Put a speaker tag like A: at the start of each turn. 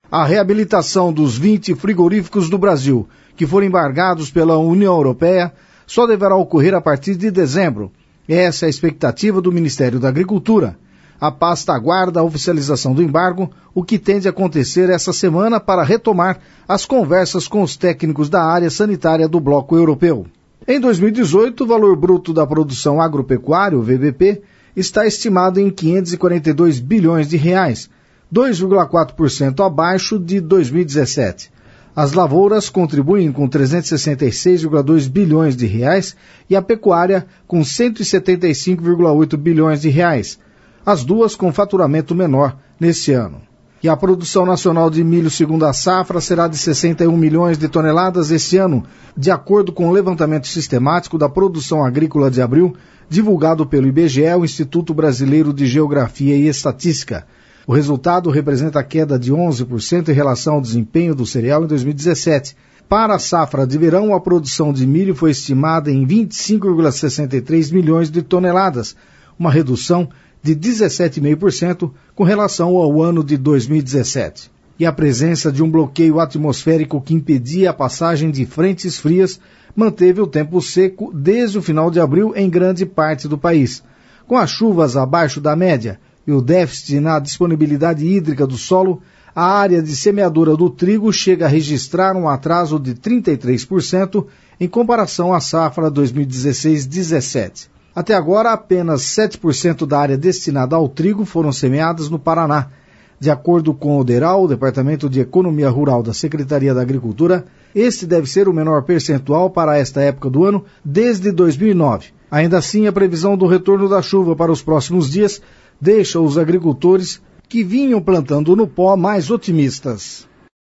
A: A reabilitação dos 20 frigoríficos do Brasil, que foram embargados pela União Europeia, só deverá ocorrer a partir de dezembro. Essa é a expectativa do Ministério da Agricultura. A pasta aguarda a oficialização do embargo, o que tende a acontecer essa semana para retomar as conversas com os técnicos da área sanitária do bloco europeu. Em 2018, o valor bruto da produção agropecuária, o VBP, está estimado em 542 bilhões de reais, 2,4% abaixo de 2017. As lavouras contribuem com 366,2 bilhões de reais e a pecuária com 175,8 bilhões de reais. As duas com faturamento menor neste ano. E a produção nacional de milho segundo a safra será de 61 milhões de toneladas este ano, de acordo com o levantamento sistemático da produção agrícola de abril, divulgado pelo IBGE, o Instituto Brasileiro de Geografia e Estatística. O resultado representa a queda de 11% em relação ao desempenho do cereal em 2017. Para a safra de verão, a produção de milho foi estimada em 25,63 milhões de toneladas, uma redução de 17,5% com relação ao ano de 2017. E a presença de um bloqueio atmosférico que impedia a passagem de frentes frias manteve o tempo seco desde o final de abril em grande parte do país. Com as chuvas abaixo da média e o déficit na disponibilidade hídrica do solo, a área de semeadura do trigo chega a registrar um atraso de 33% em comparação à safra 2016-17. Até agora, apenas 7% da área destinada ao trigo foram semeadas no Paraná. De acordo com o DERAL, o Departamento de Economia Rural da Secretaria da Agricultura, este deve ser o menor percentual para esta época do ano desde 2009. Ainda assim, a previsão do retorno da chuva para os próximos dias deixa os agricultores que vinham plantando no pó mais otimistas.